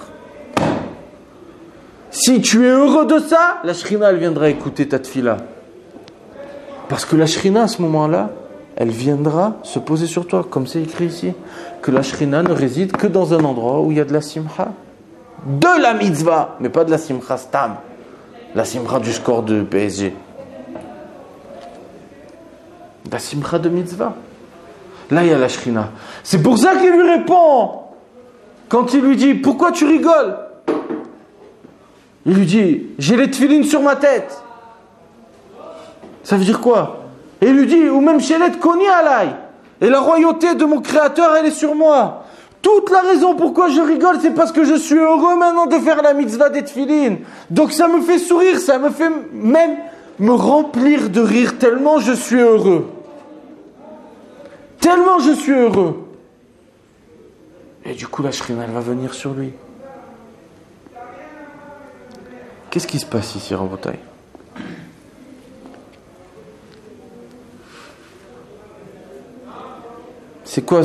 Si tu es heureux de ça, la Shrina, elle viendra écouter ta tfila. Parce que la Shrina, à ce moment-là, elle viendra se poser sur toi, comme c'est écrit ici, que la Shrina ne réside que dans un endroit où il y a de la simcha. De la mitzvah, mais pas de la simcha stam. La simcha du score de PSG. La simcha de mitzvah. Là, il y a la Shrina. C'est pour ça qu'il lui répond. Quand il lui dit, pourquoi tu rigoles? Il lui dit, j'ai les tefilines sur ma tête. Ça veut dire quoi? Et il lui dit, ou même Shelet Koni alay. Et la royauté de mon créateur, elle est sur moi. Toute la raison pourquoi je rigole, c'est parce que je suis heureux maintenant de faire la mitzvah des tefilin. Donc ça me fait sourire, ça me fait même me remplir de rire tellement je suis heureux. Tellement je suis heureux. Et du coup, la Shrina, elle va venir sur lui. Qu'est-ce qui se passe ici, Rabotai? C'est quoi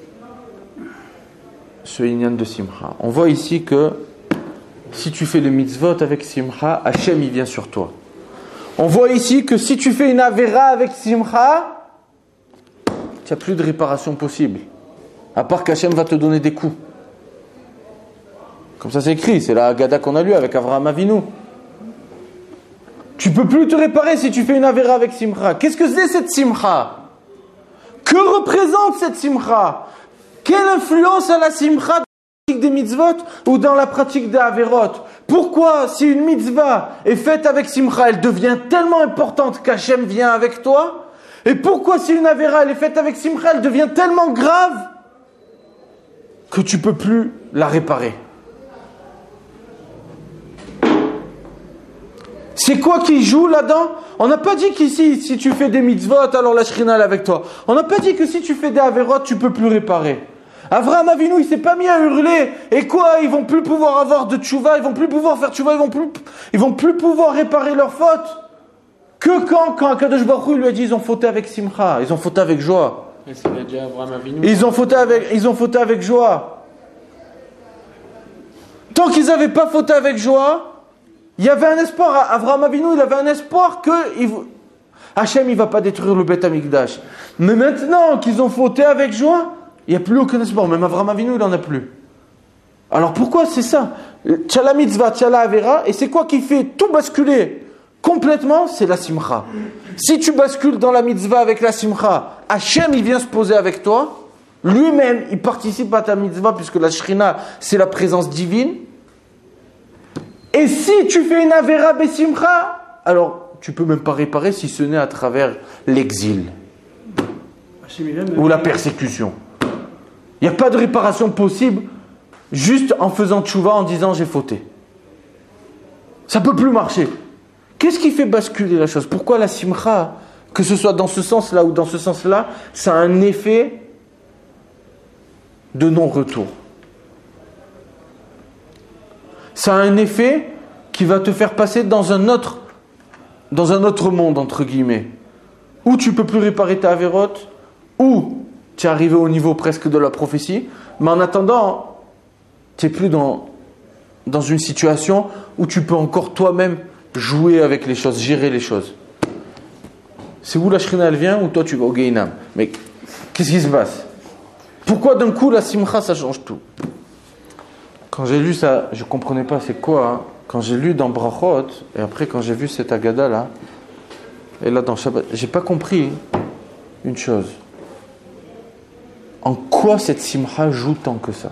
ce inyan de Simcha? On voit ici que si tu fais le mitzvot avec Simcha, Hachem il vient sur toi. On voit ici que si tu fais une avéra avec Simcha, tu n'as plus de réparation possible. À part qu'Hachem va te donner des coups. Comme ça c'est écrit, c'est la Haggadah qu'on a lu avec Avraham Avinu. Tu ne peux plus te réparer si tu fais une avéra avec Simcha. Qu'est-ce que c'est cette Simcha? Que représente cette Simcha? Quelle influence a la Simcha dans la pratique des mitzvot ou dans la pratique des averot? Pourquoi, si une mitzvah est faite avec Simcha, elle devient tellement importante qu'Hachem vient avec toi? Et pourquoi, si une avera elle est faite avec Simcha, elle devient tellement grave que tu ne peux plus la réparer? C'est quoi qui joue là-dedans? On n'a pas dit qu'ici, si tu fais des mitzvot, alors la Shrina est avec toi. On n'a pas dit que si tu fais des averot, tu ne peux plus réparer. Avraham Avinu, il s'est pas mis à hurler. Et quoi? Ils vont plus pouvoir avoir de tchouva, ils vont plus pouvoir faire tchouva, ils vont plus pouvoir réparer leurs fautes. Que quand Akadosh Baruch Hu lui a dit ils ont fauté avec Simcha, ils ont fauté avec joie. Mais c'est déjà Avraham Avinu. Ils ont fauté avec joie. Tant qu'ils n'avaient pas fauté avec joie, il y avait un espoir. Avraham Avinu, il avait un espoir que Hachem, il ne va pas détruire le Beth Amikdash. Mais maintenant qu'ils ont fauté avec joie, il n'y a plus aucun espoir. Même Avraham Avinu, il n'en a plus. Alors pourquoi c'est ça? Tcha la mitzvah, tcha la avera, et c'est quoi qui fait tout basculer complètement? C'est la simcha. Si tu bascules dans la mitzvah avec la simcha, Hachem, il vient se poser avec toi. Lui-même, il participe à ta mitzvah, puisque la shrina, c'est la présence divine. Et si tu fais une avera besimcha, alors tu peux même pas réparer si ce n'est à travers l'exil ou la persécution. Il n'y a pas de réparation possible juste en faisant tchouva, en disant j'ai fauté. Ça peut plus marcher. Qu'est-ce qui fait basculer la chose? Pourquoi la simcha, que ce soit dans ce sens-là ou dans ce sens-là, ça a un effet de non-retour? Ça a un effet qui va te faire passer dans un autre monde, entre guillemets, où tu ne peux plus réparer ta avérote, où tu es arrivé au niveau presque de la prophétie, mais en attendant, tu n'es plus dans une situation où tu peux encore toi-même jouer avec les choses, gérer les choses. C'est où la shrina elle vient ou toi tu vas au Gehinam? Mais qu'est-ce qui se passe? Pourquoi d'un coup la simcha ça change tout? Quand j'ai lu ça, je ne comprenais pas c'est quoi. Hein. Quand j'ai lu dans Brachot, et après quand j'ai vu cette Haggadah là, et là dans Shabbat, j'ai pas compris une chose. En quoi cette simcha joue tant que ça?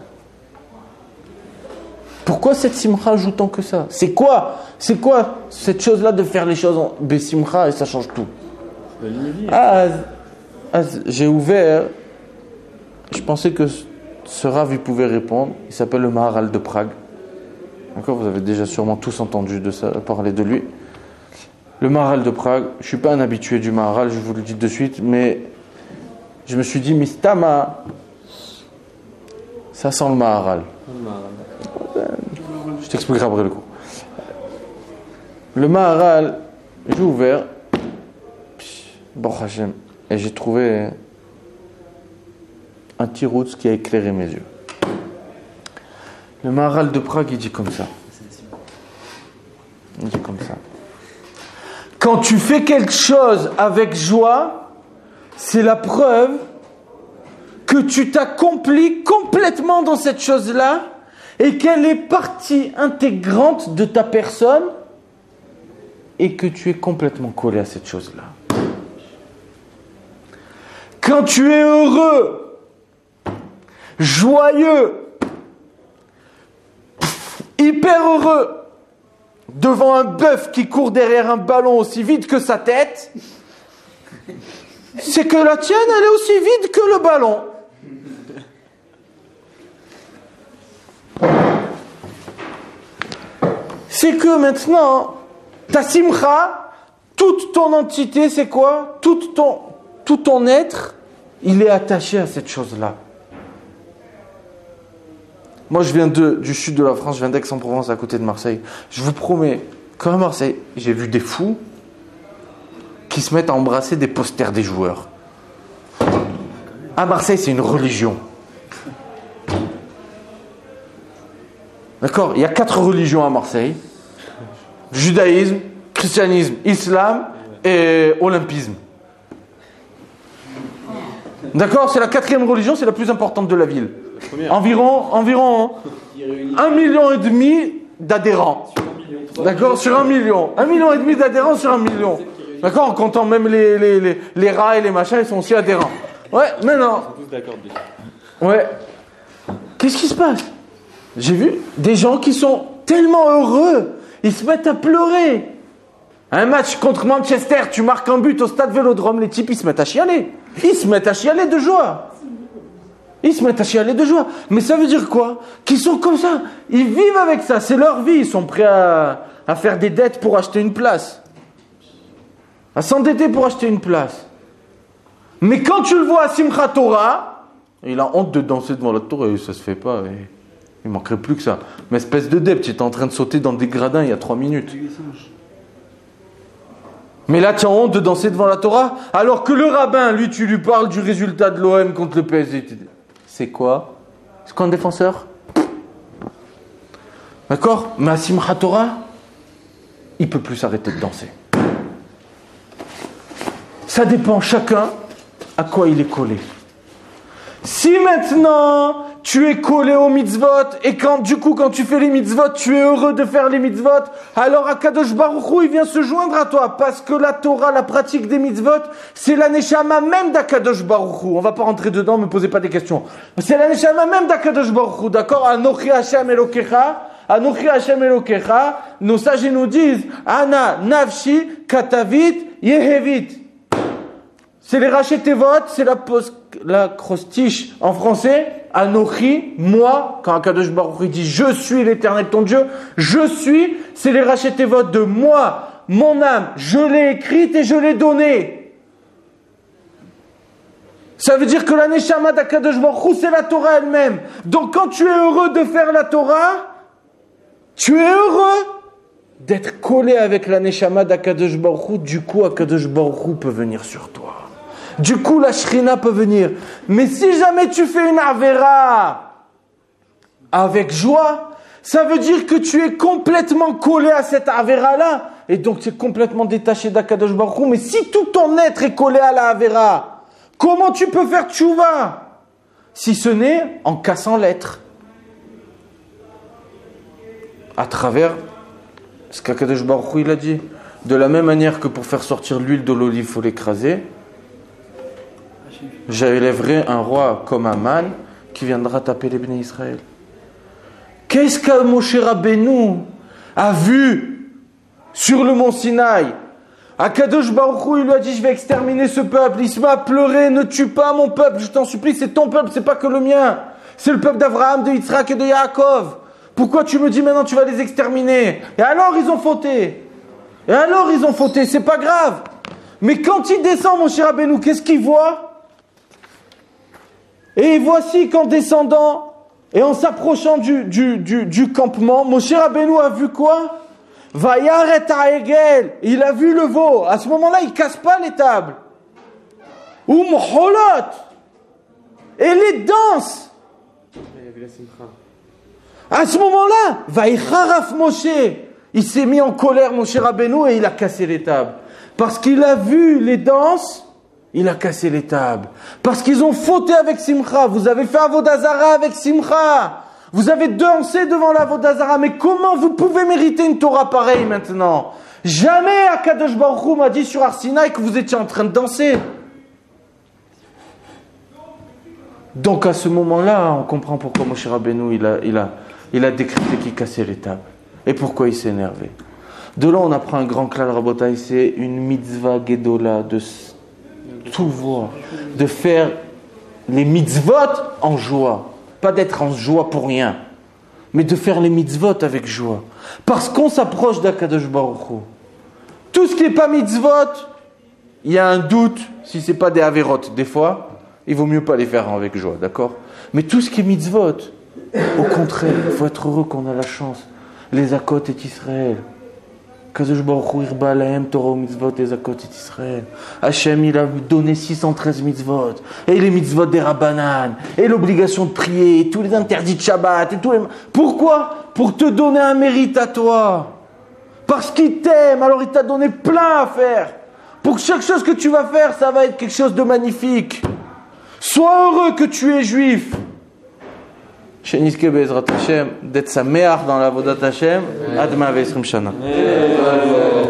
Pourquoi cette simcha joue tant que ça? C'est quoi cette chose-là de faire les choses en besimcha et ça change tout? J'ai ouvert, je pensais que ce Rav il pouvait répondre. Il s'appelle le Maharal de Prague. D'accord, vous avez déjà sûrement tous entendu de ça, parler de lui. Le Maharal de Prague, je ne suis pas un habitué du Maharal, je vous le dis de suite, mais je me suis dit, Mistama, ça sent le Maharal. Je t'expliquerai après le coup. Le Maharal, j'ai ouvert, Baruch Hashem, et j'ai trouvé un tiroutz qui a éclairé mes yeux. Le Maharal de Prague, il dit comme ça. Il dit comme ça. Quand tu fais quelque chose avec joie, c'est la preuve que tu t'accomplis complètement dans cette chose-là et qu'elle est partie intégrante de ta personne et que tu es complètement collé à cette chose-là. Quand tu es heureux, joyeux, hyper heureux devant un bœuf qui court derrière un ballon aussi vite que sa tête, C'est que la tienne, elle est aussi vide que le ballon. C'est que maintenant, ta simcha, toute ton entité, c'est quoi? Tout ton être, il est attaché à cette chose-là. Moi, je viens du sud de la France, je viens d'Aix-en-Provence, à côté de Marseille. Je vous promets, quand à Marseille, j'ai vu des fous qui se mettent à embrasser des posters des joueurs. À Marseille, c'est une religion. D'accord? Il y a 4 religions à Marseille. Judaïsme, christianisme, islam et olympisme. D'accord? C'est la 4e religion, c'est la plus importante de la ville. Environ 1,5 million d'adhérents. D'accord? Sur 1 million. 1,5 million d'adhérents sur 1 million. D'accord? En comptant même les rats et les machins, ils sont aussi adhérents. Ouais, mais non. Ils sont tous d'accord dessus. Ouais. Qu'est-ce qui se passe? J'ai vu des gens qui sont tellement heureux, ils se mettent à pleurer. Un match contre Manchester, tu marques un but au stade Vélodrome, les types, ils se mettent à chialer. Ils se mettent à chialer de joie. Ils se mettent à chialer de joie. Mais ça veut dire quoi? Qu'ils sont comme ça. Ils vivent avec ça. C'est leur vie. Ils sont prêts à faire des dettes pour acheter une place. À s'endetter pour acheter une place. Mais quand tu le vois à Simchat Torah, il a honte de danser devant la Torah. Et ça se fait pas. Et il manquerait plus que ça. Mais espèce de dep, tu étais en train de sauter dans des gradins il y a 3 minutes. Mais là, tu as honte de danser devant la Torah, alors que le rabbin, lui, tu lui parles du résultat de l'OM contre le PSG. C'est quoi? C'est quoi un défenseur? D'accord? Mais à Simchat Torah, il ne peut plus s'arrêter de danser. Ça dépend chacun à quoi il est collé. Si maintenant tu es collé aux mitzvot et quand tu fais les mitzvot, tu es heureux de faire les mitzvot, alors Akadosh Baruch Hu, il vient se joindre à toi parce que la Torah, la pratique des mitzvot, c'est la neshama même d'Akadosh Baruch Hu. On va pas rentrer dedans, me posez pas des questions. C'est la neshama même d'Akadosh Baruch Hu, d'accord? Anochi Hashem Elokecha, Anochi Hashem Elokecha. Nos sages nous disent Ana Nafshi Katavit Yehevit. C'est les rachetevot, c'est l'acrostiche en français. Anochi, moi, quand Akadosh Baruch Hu dit je suis l'Éternel ton Dieu, je suis, c'est les rachetevot de moi, mon âme, je l'ai écrite et je l'ai donnée. Ça veut dire que la neshama d'Akadosh Baruch Hu, c'est la Torah elle-même. Donc quand tu es heureux de faire la Torah, tu es heureux d'être collé avec la neshama d'Akadosh Baruch Hu. Du coup, Akadosh Baruch Hu peut venir sur toi. Du coup, la Shrina peut venir. Mais si jamais tu fais une Avera avec joie, ça veut dire que tu es complètement collé à cette Avera-là. Et donc, tu es complètement détaché d'Akadosh Baruch Hu. Mais si tout ton être est collé à la Avera, comment tu peux faire tchouva? Si ce n'est en cassant l'être. À travers ce qu'Akadosh Baruch Hu il a dit. De la même manière que pour faire sortir l'huile de l'olive, il faut l'écraser. J'élèverai un roi comme Aman qui viendra taper les Béné Israël. Qu'est-ce que Moshe Rabbeinu a vu sur le mont Sinaï? Akadosh Baruch Hu, il lui a dit je vais exterminer ce peuple. Il se met à pleurer, ne tue pas mon peuple, je t'en supplie, c'est ton peuple, c'est pas que le mien. C'est le peuple d'Abraham, de Yitzhak et de Yaakov. Pourquoi tu me dis maintenant tu vas les exterminer? Et alors ils ont fauté. C'est pas grave. Mais quand il descend, Moshe Rabbeinu, qu'est-ce qu'il voit? Et voici qu'en descendant et en s'approchant du campement, Moshe Rabbeinu a vu quoi? Vayaret ha'egel. Il a vu le veau. À ce moment-là, il casse pas les tables. Umholot. Et les danses. À ce moment-là, Vaïcharaf Moshe. Il s'est mis en colère, Moshe Rabbeinu, et il a cassé les tables. Parce qu'il a vu les danses. Il a cassé les tables. Parce qu'ils ont fauté avec Simcha. Vous avez fait Avodah Zara avec Simcha. Vous avez dansé devant l'Avodah Zara. Mais comment vous pouvez mériter une Torah pareille maintenant? Jamais Akadosh Baruch Hu m'a dit sur Har Sinaï que vous étiez en train de danser. Donc à ce moment-là, on comprend pourquoi Moshe Rabbeinu il a décrété qu'il cassait les tables. Et pourquoi il s'est énervé. De là, on apprend un grand klal rabotai, c'est une mitzvah gedola tout voir, de faire les mitzvot en joie. Pas d'être en joie pour rien, mais de faire les mitzvot avec joie. Parce qu'on s'approche d'Akadosh Baruch Hu. Tout ce qui n'est pas mitzvot, il y a un doute si ce n'est pas des averot. Des fois, il vaut mieux pas les faire avec joie, d'accord? Mais tout ce qui est mitzvot, au contraire, il faut être heureux qu'on a la chance. Les Zakot et Israël. Kadosh Baruch Hu irba lahem Torah mitzvot et Zakot et Israël. Hachem, il a donné 613 mitzvot. Et les mitzvot des Rabbanan. Et l'obligation de prier. Et tous les interdits de Shabbat. Et tous les... Pourquoi? Pour te donner un mérite à toi. Parce qu'il t'aime. Alors il t'a donné plein à faire. Pour que chaque chose que tu vas faire, ça va être quelque chose de magnifique. Sois heureux que tu es juif. Sheniske Bezrat Hashem, d'être sa meilleure dans la Vodat Hashem, Adma Vesrim Shana.